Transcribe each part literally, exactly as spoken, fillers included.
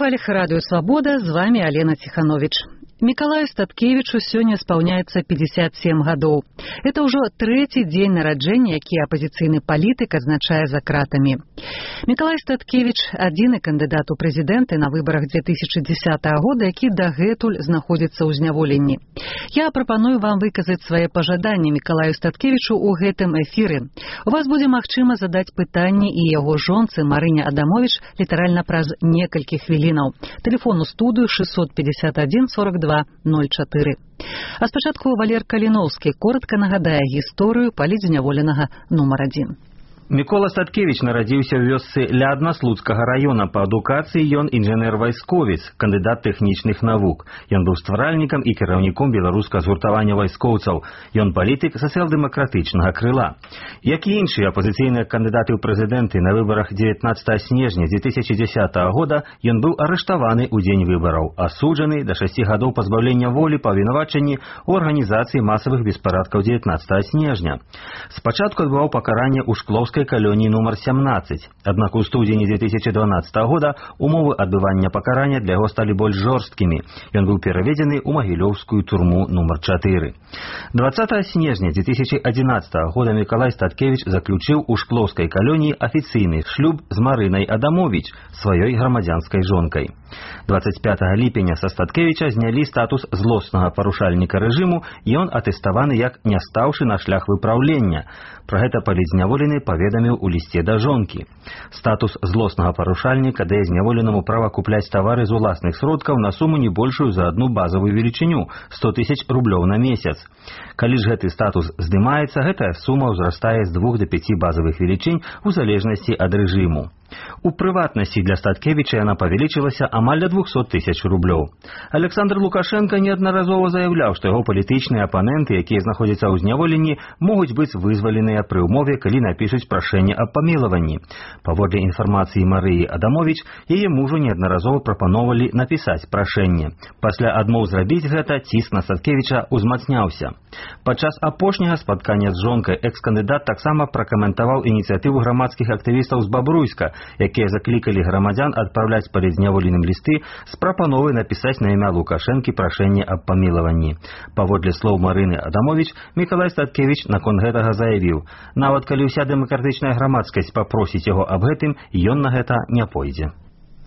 хвалях радыё «Свабода», з вами Алена Тиханович. Мікалаю Статкевічу сёння спаўняецца пятьдесят семь гадоў. Это ўжо трэці дзень нараджэння, які апазіцыйны палітык адзначае за кратамі. Мікалай Статкевіч – адзіны кандыдат у прэзідэнты на выбарах две тысячи десятого года, які дагэтуль знаходзіцца ў зняволенні. Я прапаную вам выказаць свае пажаданні Мікалаю Статкевічу ў гэтым эфіры. У вас будзе магчыма задаць пытанні і яго жонцы Марыне Адамович літаральна праз некалькі хвілінаў. Тэлефон у студыю шестьсот пятьдесят один сорок два ноль четыре. А спачатку Валер Каліноўскі коротка нагадае гісторыю палітзняволенага нумар адзін. Мікола Статкевіч нарадзіўся ў вёсцы Лядна Слуцкага раёна. Па адукацыі ён інжынер-вайсковец, кандыдат тэхнічных навук. Ён быў стваральнікам і кіраўніком беларуска згуртавання вайскоўцаў. Ён палітык сацыял-дэмакратычнага крыла. Як і іншыя апазіцыйныя кандыдаты ў прэзідэнты на выбарах дзевятнаццатага снежня две тысячи десятого года, ён быў арыштаваны ў дзень выбараў, асуджаны да шасці гадоў пазбаўлення волі па абвінавачанні ў арганізацыі масавых беспарадкаў дзевятнаццатага снежня. Спачатку адбываў пакаранне ў Шклоўскай колонии номер семнадцать. Однако у студзені две тысячи дванадцатого года умовы адбывання пакарання для яго сталі больш жорсткімі. Ён быў пераведзены ў магілёўскую турму номер четыре. двадцатого снежня две тысячи одиннадцатого года Мікалай Статкевіч заключыў у Шклоўскай калоніі афіцыйны шлюб з Марынай Адамович, сваёй грамадзянскай жонкай. двадцать пятого ліпеня са Статкевіча знялі статус злоснага парушальніка рэжыму, і ён атэставаны як не стаўшы на шлях выпраўлення. Пра гэта палітзняволены паведаміў у лісце да жонкі. Статус злоснага парушальніка дае зняволенаму права купляць тавары з уласных сродкаў на суму не большую за одну базавую велічыню – сто тысяч рублёў на месяц. Калі ж гэты статус здымаецца, гэтая сума ўзрастае з двух до пяти базавых велічынь у залежнасці ад рэжыму. У прыватнасці для Статкевіча яна павялічылася амаль да двухсот тысяч рублёў. Александр Лукашенко неаднаразова заяўляў, што яго палітычныя апаненты, якія знаходзяцца ў зняволенні, могуць быць вызваленыя пры ўмове, калі напішуць прашэнне аб памілаванні. Паводле інфармацыі Марыі Адамович, яе мужу неаднаразова прапаноўвалі напісаць прашэнне. Пасля адмоў зрабіць гэта ціск на Статкевіча узмацняўся. Падчас апошняга спаткання з жонкай экс-кандыдат таксама пракаментаваў ініцыятыву грамадскіх актывістаў з Бабруйска, якія заклікалі грамадзян адпраўляць палітзняволеным лісты з прапановай напісаць на імя Лукашэнкі прашэнне аб памілаванні. Паводле слоў Марыны Адамович, Мікалай Статкевіч наконт гэтага заявіў: нават калі ўся дэмакратычная грамадскасць папросіць яго аб гэтым, ён на гэта не пойдзе.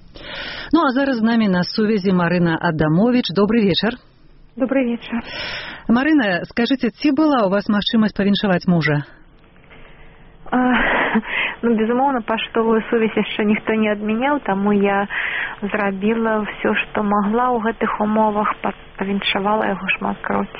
Ну а зараз з намі на сувязі Марына Адамович. Добрый вечар. Добрый вечар. Марына, скажыце, ці была у вас магчымасць павіншаваць мужа? А, ну, безумоўна, паштовую сувязь яшчэ ніхто не адмяняў, таму я зрабіла ўсё, што магла ў гэтых умовах, павіншавала яго шматкроць.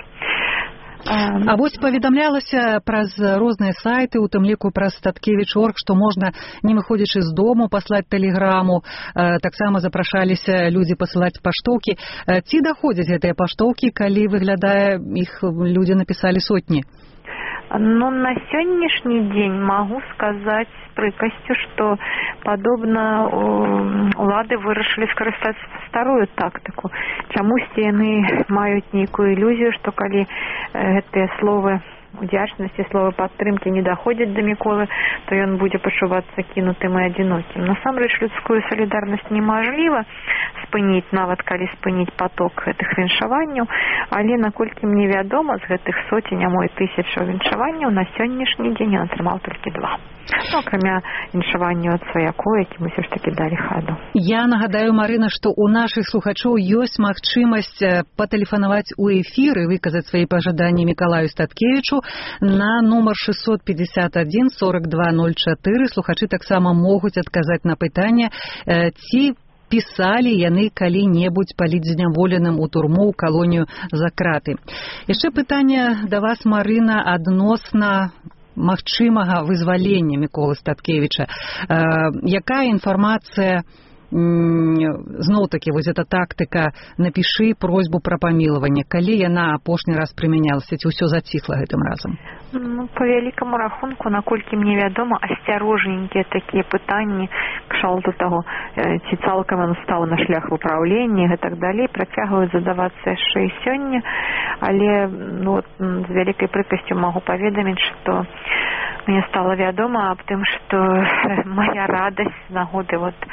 А вось паведамлялася праз розныя сайты, у тым ліку праз Статкевіч точка орг, што можна, не выходзячы з дому, паслаць тэлеграму. Таксама запрашаліся людзі пасылаць паштоўкі. Ці даходзяць гэтыя паштоўкі, калі, выглядае, іх людзі напісалі сотні? Ну, на сённяшні дзень магу сказаць з прыкасцю, што падобна улады вырашылі скарыстаць старую тактыку. Чамусьці яны маюць нейкую ілюзію, што калі гэтыя словы удзячнасці, словы падтрымкі не даходзяць да Міколы, то ён будзе пачувацца кінутым і адзінокім. Насамрэч, людскую салідарнасць немажліва спыніць, нават калі спыніць поток гэтых віншаванняў, але, наколькі мне вядома, з гэтых соцень, а мо і тысячаў віншаванняў на сённяшні дзень ён атрымаў толькі два. Ну, акрамя віншаванняў ад сваякоў, якім усё ж такі далі хаду. Я нагадаю, Марына, што у нашых слухачоў ёсць магчымасць патэлефанаваць у эфір і выказаць свае пажаданні Мікалаю Статкевічу на нумар шестьсот пятьдесят один сорок два ноль четыре. Слухачы таксама могуць адказаць на пытанне, ці пісалі яны калі-небудзь палітзняволеным у турму, ў калонію за краты. Яшчэ пытанне да вас, Марына, адносна магчымага вызвалення Міколы Статкевіча. Якая інфармацыя, зноў-такі, вось эта тактыка «напішы просьбу пра памілаванне», калі яна апошні раз прымянялася, ці ўсё заціхла гэтым разам? Ну, по вялікаму рахунку, наколькі мне вядома, асцярожненькія такія пытанні кшталту таго, ці цалкам ён стаў на шлях выпраўлення і так далей, працягваюць задавацца яшчэ і сёння, але ну, з вялікай прыкасцю магу паведаміць, што мне стало вядома аб тым, што моя радасць з нагоды вот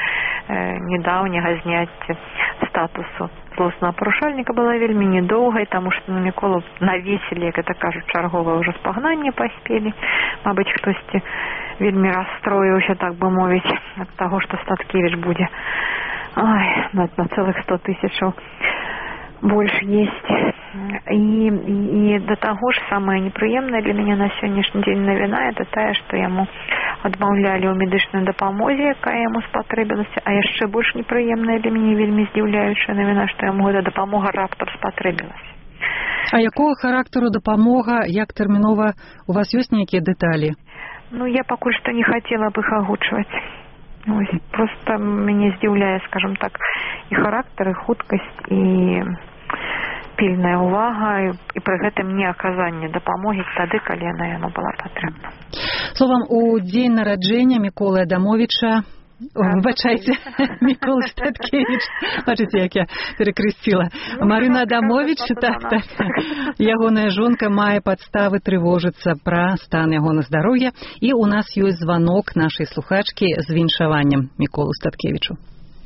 недаўняга зняцця статусу злоснага парушальніка была вельмі недоўгай, таму што на Міколу навесілі, як это кажуць, чарговае ўжо спагнанне паспелі. Мабыць, хтосьці вельмі расстроіўся, так бы мовіць, ад таго, што Статкевіч будзе ой, на, на цэлых сто тысячаў больш есть. І, і да таго ж самае непрыемнае для мяне на сённяшні дзень навіна это тая, што яму адмаўлялі ў медычнай дапамозе, якая яму спатрэбілася, а яшчэ больш непрыемная для мяне, вельмі здзіўляючая навіна, што яму гэта дапамога раптам спатрэбілася. А якога характару дапамога, як тэрмінова, у вас ёсць нейкія дэталі? Ну, я пакуль што не хацела б іх агучваць. Ось, просто мяне здзіўляе, скажем так, і характар, і хуткасць, і пільная ўвага, і, і пры гэтым не аказанне дапамогі тады, калі яна яму была патрэбна. Словам, у дзень нараджэння Міколы Адамовіча, выбачайце, Мікола Статкевіч, бачыце, як я перакрысціла, Марына Адамовіч, так, так, ягоная жонка мае падставы трывожыцца пра стан ягона здароўя, і у нас ёсць званок нашай слухачкі з віншаваннем Міколу Статкевічу.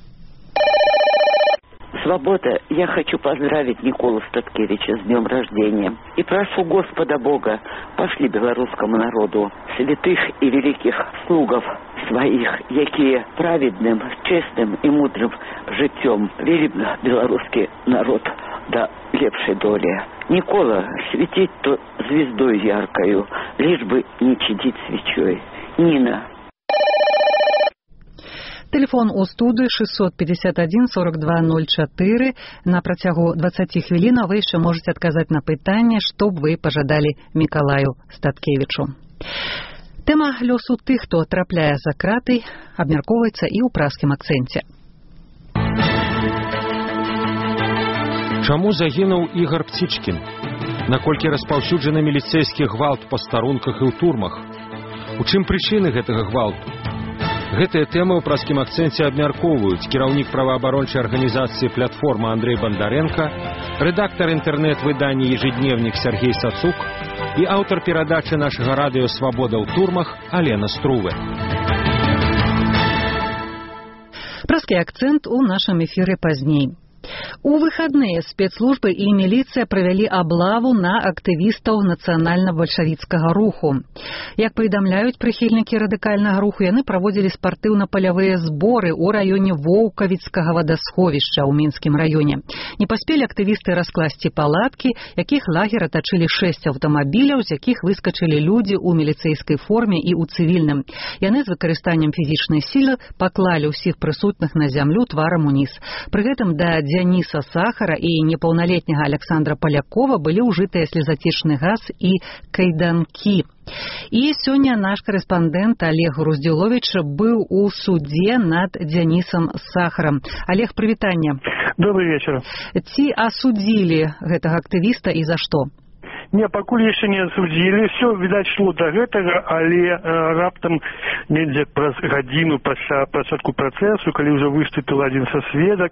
Свобода, я хочу поздравить Миколу Статкевича с днем рождения. И прошу Господа Бога, пошли белорусскому народу святых и великих слугов своих, якие праведным, честным и мудрым життем вели белорусский народ до лепшей доли. Микола, светить то звездой яркою, лишь бы не чадить свечой. Нина. Телефон у студыі шестьсот пятьдесят один сорок два ноль четыре. На працягу двадцати хвілін вы яшчэ можете адказаць на пытанне, што б вы пажадалі Мікалаю Статкевічу. Тэма лёсу тых, хто трапляе за краты, абмяркоўваецца і ў пражскім акцэнце. Чаму загінуў Ігар Пцічкін? Наколькі распаўсюджаны міліцэйскі гвалт па старунках і ў турмах? У чым прычыны гэтага гвалту? Гэтыя тэмы ў пражскім акцэнце абмяркоўваюць кіраўнік праваабарончай арганізацыі «Платформа» Андрей Бандаренко, рэдактар інтэрнэт-выдання «Ежедневнік» Сергей Сацук і аўтар перадачы нашага радыё «Свабода ў турмах» Алена Струве. Пражскі акцэнт у нашым эфіры пазней. У выходные спецслужбы и милиция провели облаву на актывістаў нацыянальна-бальшавіцкага руху. Як паведамляюць прыхільнікі радыкальнага руху, яны праводзілі спартыўна-палявыя зборы ў раёне Воўкавіцкага вадасховішча ў Мінскім раёне. Не паспелі актывісты раскласці палаткі, якіх лагер атачылі шэсць аўтамабіляў, з якіх выскачылі людзі ў міліцэйскай форме і ў цывільным. Яны з выкарыстаннем фізічнай сілы паклалі ўсіх прысутных на зямлю тварам уніз. Пры гэтым да Дзяніса Сахара і непаўналетняга Александра Палякова былі ўжытыя слезацечны газ і кайданкі. І сёння наш корэспандэнт Олег Груздзіловіч быў у судзе над Дзянісам Сахарам. Олег, прывітанне. Добрый вечер. Ці асудзілі гэтага актывіста і за што? Не, пакуль яшчэ не асудзілі, все, відаць, шло да гэтага, але э, раптам недзе праз гадзіну пасля пачатку працэсу, калі ўжо выступіў адзін са сведак,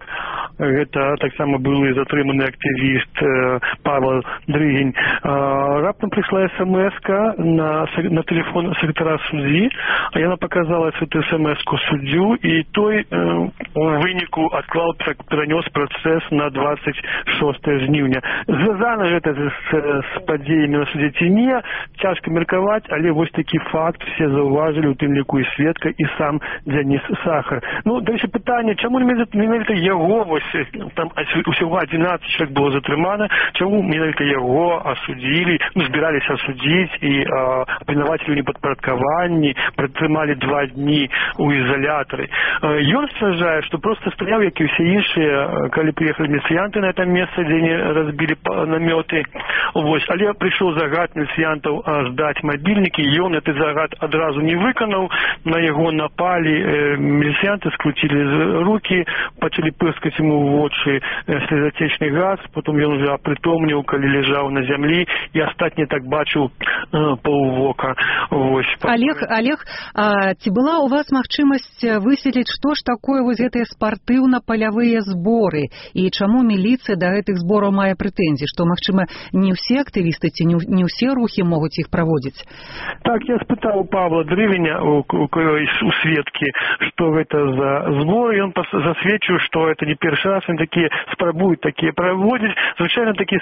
гэта таксама быў і затрыманы актывіст э, Павел Дрыгень, э, раптам прыйшла эс-эм-эска на, на тэлефон сакратара суддзі, а яна паказала эту эс-эм-эску суддзю, і той э, у выніку адклаў, перанёс працэс на двадцать шостае жніўня. Звязана гэта з падзеямі на судзе ці не, цяжка меркаваць, але вось такі факт все заўважылі, у тым ліку і сведка, і сам Дзяніс Сахар. Ну, дальше пытанне, чаму менавіта яго, вось там усяго адзінаццаць чалавек было затрымана, чаму менавіта яго асудзілі, ну, збіраліся асудзіць і абвінавацілі ў непадпарадкаванні, пратрымалі два дні ў изолятары. Ён сцвярджае, што проста стаяў, як і ўсе іншыя, калі прыехалі міліцыянты на этом месцы, дзе не разбілі намёты. Вось, але прыйшоў загад міліцыянтаў здаць мабільнікі, ён гэты загад адразу не выканаў, на яго напалі, э, міліцыянты скруцілі рукі, пачалі пырскаць ему ў вочы слезацечны газ, потом ён уже апрытомніў, калі ляжаў на зямлі, і астатні так бачыў, паўвока. Вось. Олег, Олег, а ці была у вас магчымасць высветліць, што ж такое вось гэтыя спартыўна-палявыя зборы і чаму міліцыя да гэтых збораў мае прэтэнзіі, што, магчыма, не ўсе актывісты ці не ўсе рухі могуць іх праводзіць? Так, я спытаў Павла Дрывеня у, у, у сведкі, што гэта за зборы, ён засведчыў, што это не першы раз, он такие спрабуюць такие праводзіць, звычайно такие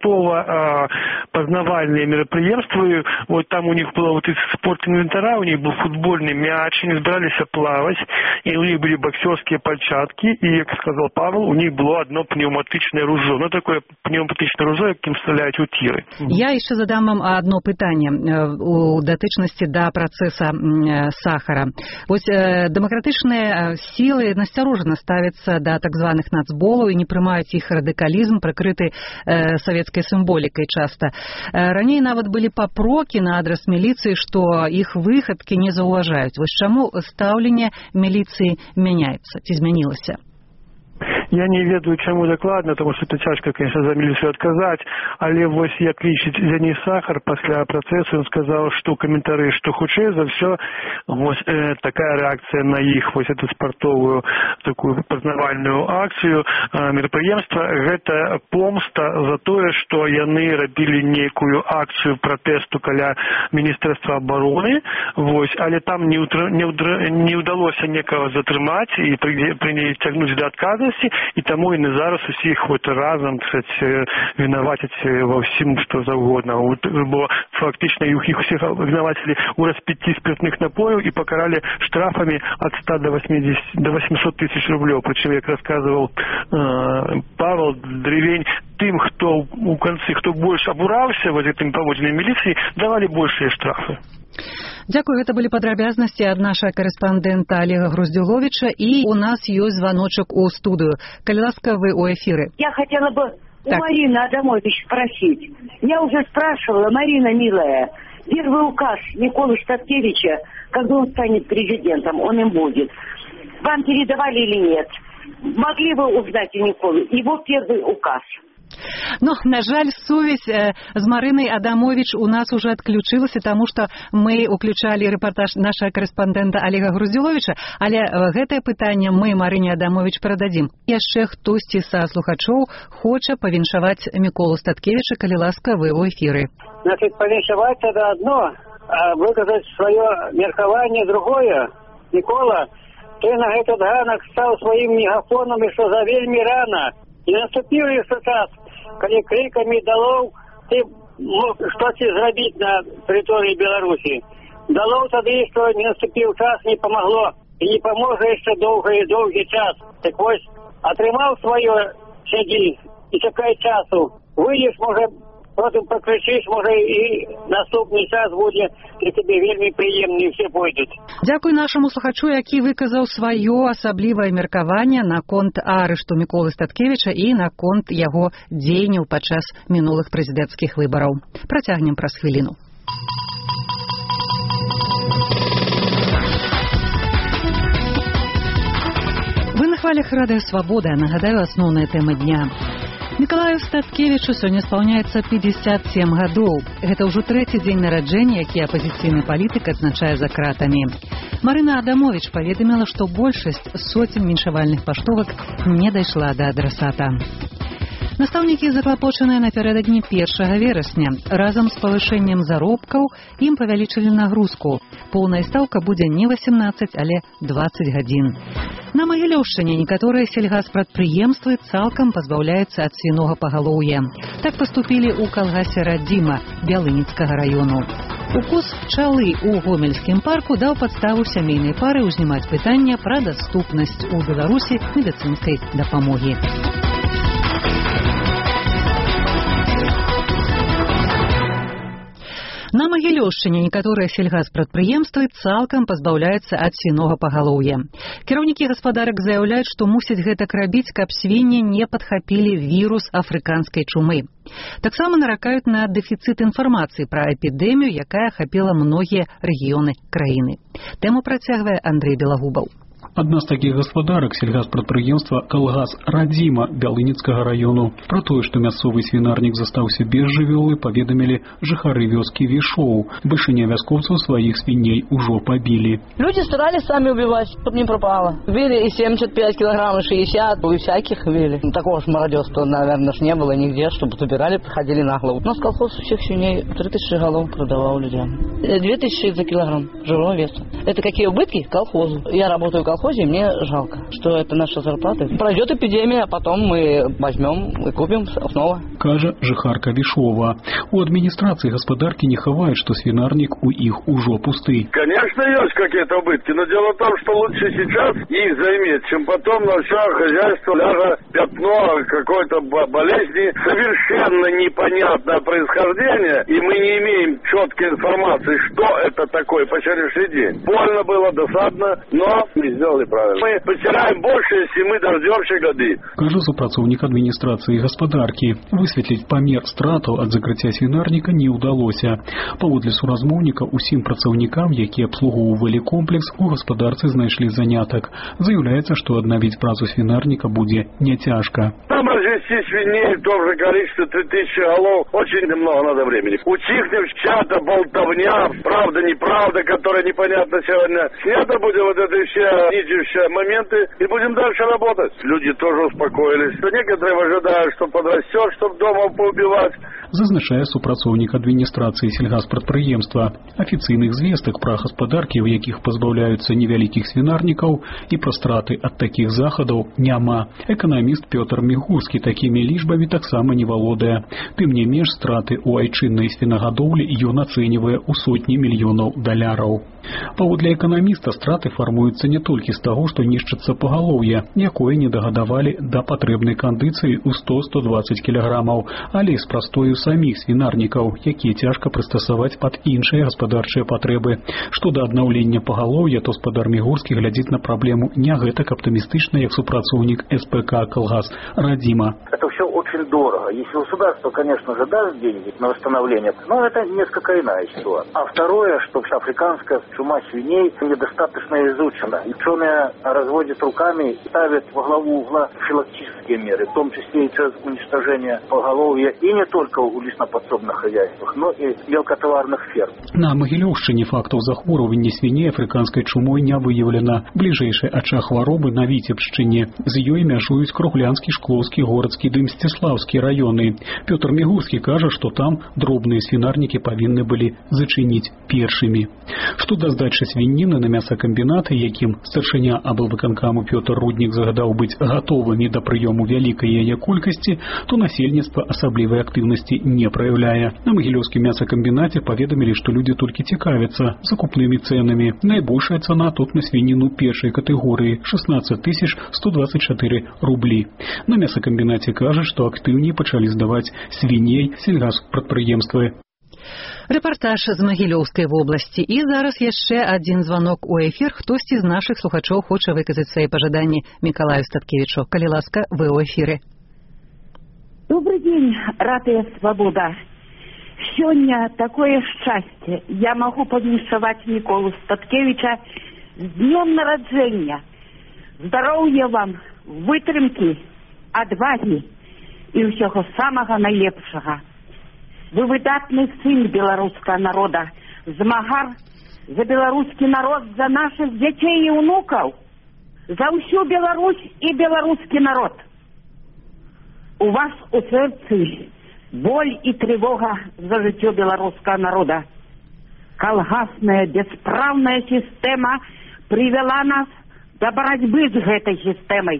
спартова-пазнавальныя мерапрыемствы. Вот там у них было вот из спорт-инвентара, у них был футбольный мяч, они собирались плавать, и у них были боксерские перчатки, и, как сказал Павел, у них было одно пневматычное ружье. Ну, такое пневматычное ружье, каким стреляют у тиры. Я еще задам вам одно пытание у датычности до процесса сахара. Вот демократичные силы настороженно ставятся до так званых нацболов и не принимают их радикализм, прикрытый советской символикой часто. Ранее нават были попроки на адрес милиции, что их выходки не заўважаюць. Вось чаму стаўленне милиции меняется, изменилось? Я не ведаю, чаму дакладна, тому што это цяжка, конечно, за міліцыю адказаць, але вось як лічыць Дзяніс Сахар пасля працэсу, ён сказаў, што каментары, што хутчэй за ўсё вось э, такая рэакцыя на іх, вось эту спартовую такую пазнавальную акцыю, э, мерапрыемства, гэта помста за тое, што яны рабілі нейкую акцыю пратэсту каля міністэрства абароны, вось, але там не, утр... не, удр... не ўдалося некага затрымаць і прыцягнуць да адказнасці, і таму яны зараз усіх вот разам, кстати, вінавацяць ва ўсім, што заўгодна. Бо фактычна іх усіх вінавацілі ў распіцці спиртных напояў і пакаралі штрафамі ад ста до восьмисот тысяч рублёў. Прычым, як расказваў э, Павел Дрывень, тым, хто у канцы, хто больш абураўся вот гэтым паводзінам міліцыі, давалі большыя штрафы. Дякую, гэта былі падрабязнасці ад нашага корэспандэнта Олега Груздюловича, і у нас ёсць звоночек у студию. Калі ласка, вы у эфире. Я хотела бы так. у Марины Адамович спросить. Я уже спрашивала, Марина, милая, первый указ Миколы Статкевича, когда он станет президентом, он им будет. Вам передавали или нет? Могли вы узнать у Миколы его первый указ? Но, на жаль, сувязь э, з Марынай Адамович у нас уже отключилась, потому что мы уключали репортаж нашего корреспондента Олега Груздюловича, але э, гэтае пытанне мы Марыне Адамович перададзім. Яшчэ хтосьці са слухачоў хоча павіншаваць Міколу Статкевича, калі ласка, вы ў эфіры. Значит, павіншаваць это одно, а выказаць свое меркаванне другое. Микола, ты на этот ганак стал своим мегафоном, и что за вельми рано. И наступил еще час, когда криками долов ты мог что-то зрабіць на территории Беларуси. Долов тогда, что не наступил час, не помогло. И не поможет еще долгий и долгий час. Так вот, отрымал свое, сиди, и чекай часу. Выйдешь, может, потом покричишь, может, и наступный час будет для тебе вельми приемный, и все пойдут. Дякую нашему слухачу, які выказаў сваё асаблівае меркаванне наконт арышту Міколы Статкевича і наконт яго дзеянняў падчас мінулых прэзідэнцкіх выбараў. Працягнем праз хвіліну. Вы на хвалях радыё Свабода. Нагадаю, асноўная тэма дня. Мікалаю Статкевичу сёння спаўняецца пятьдесят семь гадоў. Гэта ўжо трэці дзень нараджэння, які апазіцыйны палітык адзначае за кратамі. Марына Адамович паведаміла, што большасць соцень віншавальных паштовак не дайшла да адрасата. Настаўнікі заклапочаныя напярэдадні першага верасня. Разам з павышэннем заробкаў ім павялічылі нагрузку. Поўная стаўка будзе не восемнадцаць, але двадцать гадзін. На Магілёўшчыне некаторыя сельгаспрадпрыемствы цалкам пазбаўляюцца ад свінога пагалоўя. Так паступілі ў калгасе Радзіма Бялыніцкага раёну. Укус пчалы ў Гомельскім парку даў падставу сямейнай пары ўзнімаць пытанне пра даступнасць у Беларусі медыцынскай дапамогі. На Магілёўшчыне некаторыя сельгаспрадпрыемствы цалкам пазбаўляюцца ад свінога пагалоўя. Кіраўнікі гаспадарак заяўляюць, што мусяць гэтак рабіць, каб свінні не падхапілі вірус афрыканскай чумы. Таксама наракаюць на дэфіцыт інфармацыі пра эпідэмію, якая ахапіла многія рэгіёны краіны. Тэму працягвае Андрэй Белагубаў. Адна з такіх гаспадарак сельгаспрадпрыемства «Калгас» Радзіма Бялыніцкага раёну. Пра тое, што мясцовы свінарнік застаўся без жывёлы, паведамілі жыхары вёскі Вішоў. Бальшыня вяскоўцаў сваіх свіней ужо пабілі. Люди старались сами убивать, чтобы не пропало. Били и семьдесят пять килограмм, и шестьдесят, и всяких били. Такого ж мародерства, наверное, ж не было нигде, чтобы убирали, приходили на голову. У нас колхоз всех свиней три тысячи голов продавал людям. две тысячи за килограмм живого веса. Это какие убытки? Колхозу. Я работаю в колхозе, и мне жалко, что это наша зарплата. Пройдет эпидемия, а потом мы возьмем и купим снова. Кажа жыхарка Вішова. У адміністрацыі гаспадаркі не хаваюць, што свінарнік у іх ужо пусты. Конечно, есть какие-то убытки, но дело в том, что лучше сейчас их заиметь, чем потом на все хозяйство ляжет пятно какой-то болезни, совершенно непонятное происхождение, и мы не имеем четкой информации, что это такое по сегодняшний день. Больно было, досадно, но мы сделали правильно. Мы потеряем больше, если мы дождемся годы. Кажа супрацоўнік адміністрацыі гаспадаркі. Высветліць памер стратаў ад закрыцця свінарніка не ўдалося. Паводле суразмоўніка, усім працаўнікам, якія абслугоўвалі комплекс, у гаспадарцы знайшлі занятак. Заяўляецца, што аднавіць працу свінарніка будзе няцяжка. Там развести свиней в том же количестве три тысячи голов очень немного надо времени. Утихнет чья-то болтовня, правда, неправда, которая непонятна сегодня. Снято будем вот эти все нитевшие моменты и будем дальше работать. Люди тоже успокоились. Некоторые ожидают, что подрастет, чтобы дома поубивать. Зазначае супрацоўнік адміністрацыі сельгаспрадпрыемства. Афіцыйных звестак пра гаспадаркі, у якіх пазбаўляюцца невялікіх свінарнікаў, і пра страты ад такіх захадаў няма. Эканаміст Пётр Мігурскі такімі лічбамі таксама не валодае. Тым не менш, страты ў айчыннай свінагадоўлі ён ацэньвае ў сотні мільёнаў даляраў. Паводле эканаміста, страты фармуюцца не толькі з таго, што нішчыцца пагалоўе, якое не дагадавалі да патрэбнай кандыцыі ў сто - сто дваццаць кілаграмаў, але і з прастою саміх свінарнікаў, якія цяжка прыстасаваць пад іншыя гаспадарчыя патрэбы. Што да аднаўлення пагалоўя, то спадар Мігурскі глядзіць на праблему не гэтак аптымістычна, як супрацоўнік эс пэ ка «Калгас» Радзіма. Это все очень дорого. Если государство, конечно же, даст деньги на восстановление, но это несколько иная ситуация. А второе, что африканская чума свиней недостаточно изучена. Ученые разводят руками и ставят во главу угла профилактические меры, в том числе и через уничтожение поголовья, и не только у лесноподсобных хозяйствах, но и мелкотоварных ферм. На Магілёўшчыне фактаў захворвання свіней афрыканскай чумой не выяўлена. Бліжэйшы ачаг хваробы на Віцебшчыне. З ёй мяжуюць Круглянскі, Шклоўскі, Горацкі ды Мсціслаўскі раёны. Пётр Мігурскі кажа, што там дробныя свінарнікі павінны былі зачыніць першымі. Што да здачы свініны на мясакамбінаты, якім старшыня аблвыканкаму Пётр Руднік загадаў быць гатовымі да прыёму вялікай яе колькасці, то насельніцтва асаблівай актыўнасці не праяўляе. На Магілёўскім мясакамбінаце паведамілі, што людзі толькі цікавяцца закупнымі цэнамі. Найбольшая цана тут на свініну першай катэгорыі – шестнадцать тысяч сто двадцать четыре рублі. На мясакамбінаце кажа, што актыўней пачалі здаваць свіней сельгаспрадпрыемствы. Рэпартаж з Магілёўскай вобласці. І зараз яшчэ адзін званок у эфір. Хтосьці з нашых слухачоў хоча выказаць свае пажаданні Мікалаю Статкевічу. Калі ласка, вы ў эфіры. Добрый день, Радио Свобода. Сегодня такое счастье. Я могу повіншаваць Миколу Статкевича с днем народжения. Здоровья вам, вытрымки, отваги и всего самого наилепшего. Вы выдатный сын белорусского народа, змагар за белорусский народ, за наших детей и внуков, за всю Беларусь и белорусский народ. У вас у сердце боль и тревога за житье белорусского народа. Колгасная бесправная система привела нас до борьбы с этой системой.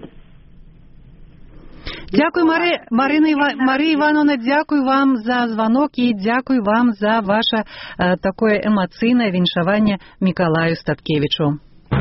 Дякую, Мари... Марина Ива... Мария Ивановна, дякую вам за звонок и дякую вам за ваше э, такое эмоційне віншаванне Мікалаю Статкевичу.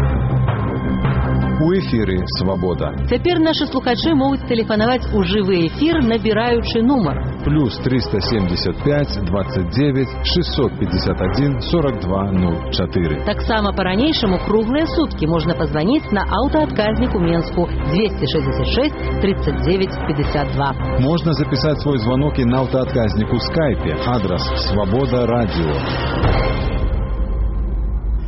У эфіры «Свобода». Цяпер нашы слухачы могуць тэлефанаваць у жывы эфір, набіраючы нумар плюс триста семьдесят пять двадцать девять шестьсот пятьдесят один сорок два ноль четыре. Таксама па-ранейшаму круглыя суткі можна пазваніць на аўтаадказнік у Менску двести шестьдесят шесть тридцать девять пятьдесят два. Можна запісаць свой звонок і на аўтаадказнік у скайпе. Адрес «Свобода радио».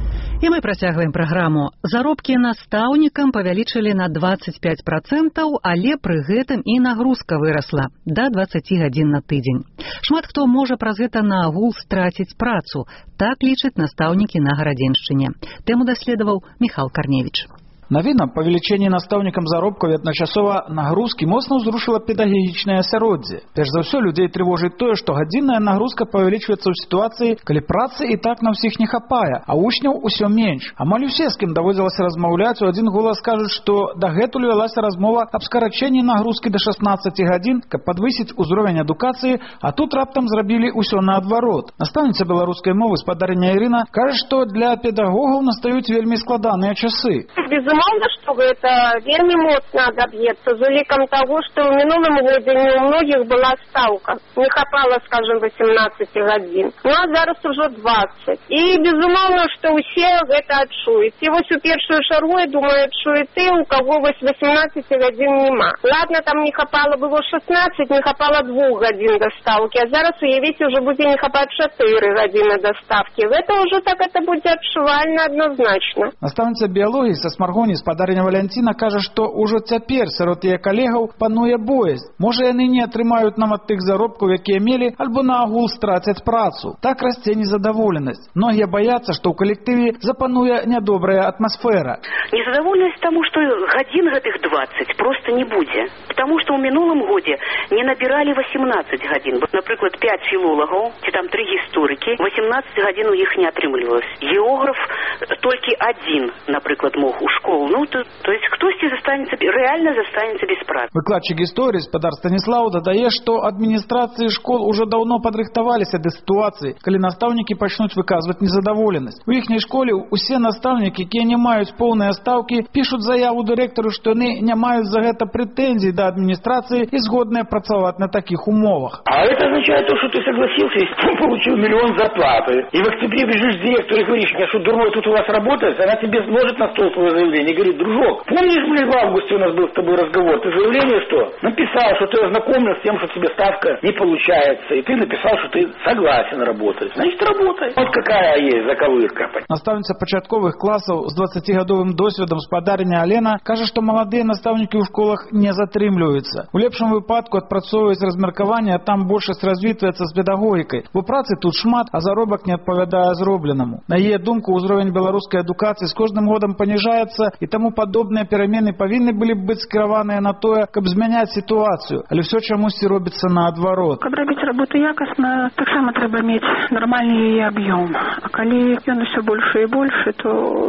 І мы працягваем праграму. Заробкі настаўнікам павялічылі на двадцать пять процентов, але пры гэтым і нагрузка вырасла да двадцать гадзін на тыдзень. Шмат хто можа праз гэта наагул страціць працу, так лічаць настаўнікі на Гарадзеншчыне. Тэму даследаваў Міхал Карневіч. Навіна па павелічэнні настаўнікам заробкаў і адначасова нагрузкі моцна ўзрушыла педагагічнае асяроддзе. Перш за ўсё людзей трывожыць тое, што гадзінная нагрузка павялічваецца ў сітуацыі, калі працы і так на ўсіх не хапае, а вучняў усё менш. Амаль усе, з кім даводзілася размаўляць, у адзін голас кажуць, што дагэтуль вялася размова аб скарачэнні нагрузкі да шаснаццаці гадзін, каб падвысіць узровень адукацыі, а тут раптам зрабілі ўсё наадварот. Настаўніца беларускай мовы спадарня Ірына кажа, што для педагогаў настаюць вельмі складаныя часы. Безумоўна, што гэта вельмі моцна адаб'ецца з улікам таго, што ў мінулым годзе не ў многіх была стаўка. Не хапала, скажем, восемнадцать гадзін. Ну, а зараз ужо двадцать. І, безумоўна, што ўсе гэта адчуюць. І вось у першую чаргу, я думаю, адчуюць ты, у каго вось восемнадцать гадзін нема. Ладно, там не хапала было шестнадцать, не хапала двух гадзін да стаўкі, а зараз, уявіце, уже будзе не хапаць чатыры гадзіны да ставкі. Гэта ўжо так это будзе адчувальна адназначна. Настаўніца біялогіі са Смаргоні спадарня Валянціна кажа, што ўжо цяпер сярод яе калегаў пануе боязь. Можа, яны не атрымаюць нават тых заробкаў, якія мелі, альбо наагул страцяць працу. Так расце незадаволенасць. Многія баяцца, што ў калектыве запануе нядобрая атмасфера. Незадаволенасць таму, што гадзін гэтых двадцать просто не будзе. Потому што ў мінулым годзе не набіралі восемнадцать гадзін. Напрыклад, пять філолагаў, ці там три гісторыкі, восемнадцать гадзін у іх не атрымлівалось. Географ толькі адзін, напрыклад, мог у школу. Ну, то, то есть хтосьці застанецца, реально застанецца без працы. Выкладчык гісторыі спадар Станіслаў дадае, што адміністрацыі школ уже даўно падрыхтаваліся да сітуацыі, калі настаўнікі пачнуць выказваць незадаволенасць. У іхняй школе усе настаўнікі, якія не маюць поўныя стаўкі, пішуць заяву дырэктару, што яны не маюць за гэта прэтэнзій да адміністрацыі і згодныя працаваць на такіх умовах. А это означает то, что ты согласился, если ты получил миллион зарплаты, и в октябре бежишь к директору и говоришь, я что, дурной тут у вас работает, она тебе сложит на стол свое заявление и говорит, дружок, помнишь, блин, в августе у нас был с тобой разговор, ты заявление что? Написал, что ты ознакомлен с тем, что тебе ставка не получается, и ты написал, что ты согласен работать. Значит, работай. Вот какая есть заковырка. Настаўніца пачатковых класаў з дваццацігадовым досведам спадарня Алена кажа, што маладыя настаўнікі ў школах не затрымліваюцца. У лепшым выпадку адпрацоўваюць размеркаванне, а там большасць развітваецца з педагогікай. Бо працы тут шмат, а заробак не адпавядае зробленаму. На яе думку, ўзровень беларускай адукацыі з кожным годам паніжаецца, і таму падобныя перамены павінны былі б быць скіраваныя на тое, каб змяняць сітуацыю, але ўсё чамусьці робіцца наадварот. Каб рабіць работу якасна, таксама трэба мець нармальны яе аб'ём. А калі ён усё больше і больше, то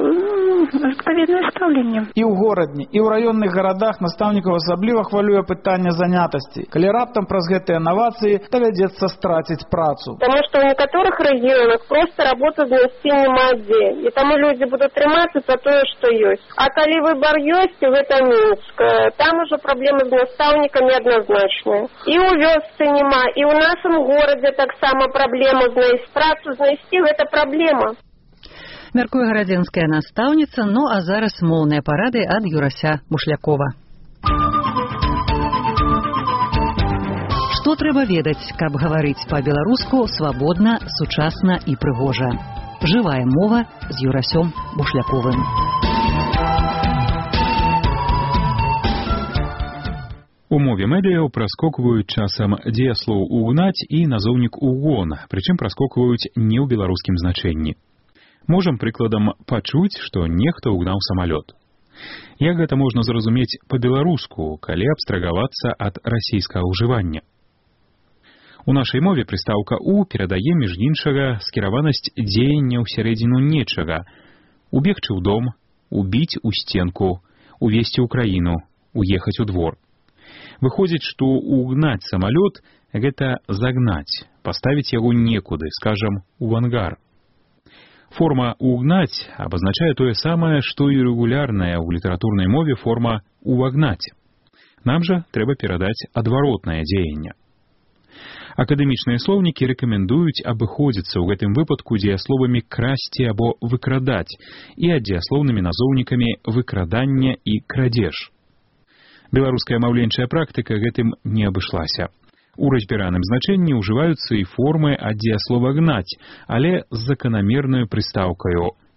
адпаведнае стаўленне. І ў горадні, і ў раённых гарадах настаўнікаў асабліва хвалюе пытанне занятасці. Калі раптам праз гэтыя навацыі давядзецца страціць працу. Таму што ў некаторых рэгіёнах проста работу знайсці няма дзе. І таму людзі будуць трымацца за тое, што ёсць. А калі выбар ёсць, гэта Мінск. Там ужо праблемы з настаўнікамі адназначныя. І ў вёсцы няма, і ў нашым горадзе таксама праблема знайсці працу, знайсці гэта праблема. Мяркуе гарадзенская настаўніца, ну а зараз моўныя парады ад Юрася Бушлякова. Што трэба ведаць, каб гаварыць па-беларуску свабодна, сучасна і прыгожа? Жывая мова з Юрасём Бушляковым. У мове медыяў праскокваюць часам дзеяслоў «угнаць» і назоўнік «угон», прычым праскокваюць не ў беларускім значэнні. Можам прыкладам пачуць, што нехта ўгнаў самалёт. Як гэта можна зразумець па-беларуску, калі абстрагавацца ад расійскага ўжывання? У нашай мове прыстаўка «у» перадае, між іншага, скіраванасць дзеяння ў сярэдзіну нечага. Убегчы ў дом, убіць у стенку, увесці ў краіну, уехаць у двор. Выходзіць, што угнаць самалёт – гэта загнаць, паставіць яго некуды, скажам, у ангар. Форма «угнаць» абазначае тое самае, што і рэгулярная ў літаратурнай мове форма «увагнаць». Нам жа трэба перадаць адваротнае дзеянне. Акадэмічныя слоўнікі рэкамендуюць абыходзіцца ў гэтым выпадку дзеясловамі «красці» або «выкрадаць» і аддзеяслоўнымі назоўнікамі «выкрадання» і «крадзеж». Беларуская маўленчая практыка гэтым не абышлася. У разбіраным значэнні ўжываюцца і формы ад дзеяслова «гнаць», але з заканамернаю прыстаўкаю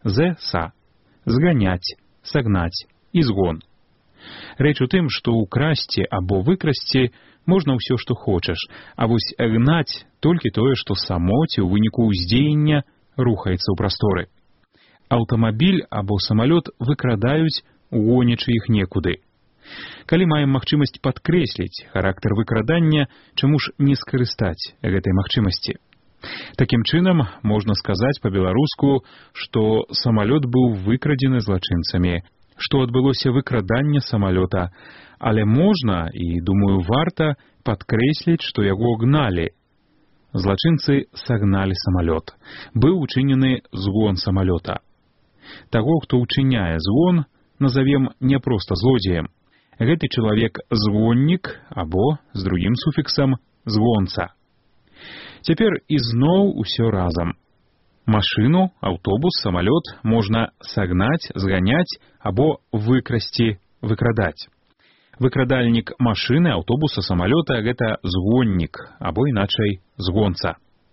З-са. Зганяць, сагнаць і згон. Рэч у тым, што ўкрасці або выкрасці можна ўсё, што хочаш, а вось гнаць толькі тое, што само ці ў выніку ўздзеяння рухаецца ў прасторы. Аўтамабіль або самалёт выкрадаюць, гонячы іх некуды. Калі маем магчымасць падкрэсліць характар выкрадання, чаму ж не скарыстаць гэтай магчымасці? Такім чынам, можна сказаць па-беларуску, што самалёт быў выкрадзены злачынцамі, што адбылося выкраданне самалёта, але можна, і, думаю, варта падкрэсліць, што яго гналі. Злачынцы сагналі самалёт. Быў учынены згон самалёта. Таго, хто ўчыняе згон, назовем не проста злодзеем. Гэты чалавек згоннік або, з другім суфіксам, згонца. Цяпер ізноў усё разам. Машыну, аўтобус, самалёт можна сагнаць, зганяць або выкрасці, выкрадаць. Выкрадальнік машыны, аўтобуса, самалёта – гэта згоннік, або іначай згонца.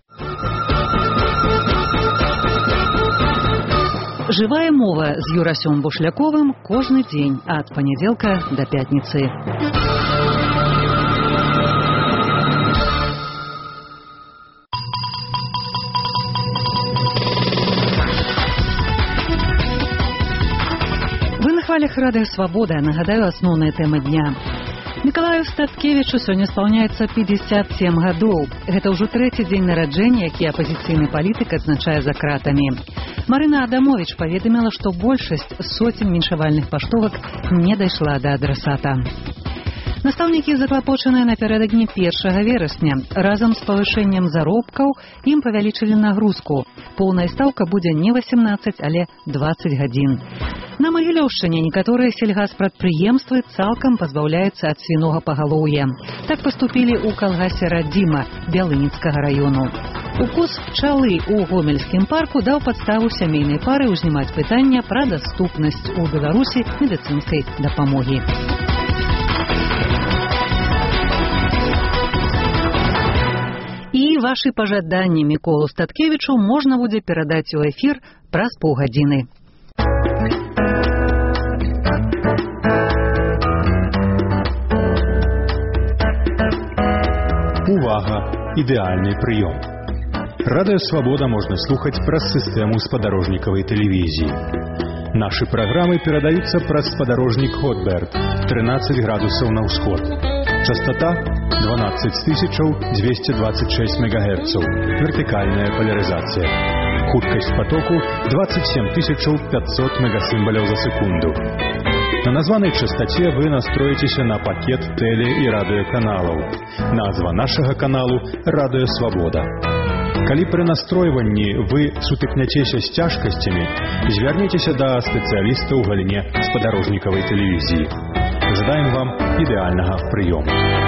Жывая мова з Юрасём Бушляковым кожны дзень ад панядзелка да пятніцы. Вы на хвалях Радыё Свабода. Нагадаю асноўныя тэмы дня. Мікалаю Статкевічу сёння спаўняецца пятьдесят семь гадоў. Гэта ўжо трэці дзень нараджэння, які апазіцыйны палітык адзначае за кратамі. Марына Адамович паведаміла, што большасць соцень віншавальных паштовак не дайшла да адрасата. Настаўнікі заклапочаныя напярэдадні першага верасня. Разам з павышэннем заробкаў ім павялічылі нагрузку. Поўная стаўка будзе не восемнадцаць, але дваццаць гадзін. На Магілёўшчыне некаторыя сельгаспрадпрыемствы цалкам пазбаўляюцца ад свінога пагалоўя. Так паступілі ў калгасе Радзіма Бялыніцкага раёну. Укус пчалы ў Гомельскім парку даў падставу сямейнай пары ўзнімаць пытання пра даступнасць у Беларусі медыцынскай дапамогі. І вашы пажаданні Міколу Статкевічу можна будзе перадаць у эфір праз паўгадзіны. Увага! Ідэальны прыём. Радыё Свабода можна слухаць праз сістэму спадарожнікавай тэлевізіі. Нашы праграмы перадаюцца праз спадарожнік Хотберт тринадцать градусаў на ўсход. Частота дванадцать тысяч двести двадцать шесть мегагерцаў. Вертикальная поляризация. Хуткасць потоку двадцать семь тысяч пятьсот мегасимволяў за секунду. На названай частоте вы настроитесь на пакет теле- и радиоканалаў. Назва нашага каналу Радыё Свабода. Калі пры настройванні вы сутыкняцеся з цяжкасцямі, звярніцеся да спецыяліста ў галіне спадарожнікавай тэлевізіі. Жадаем вам ідэальнага прыёму.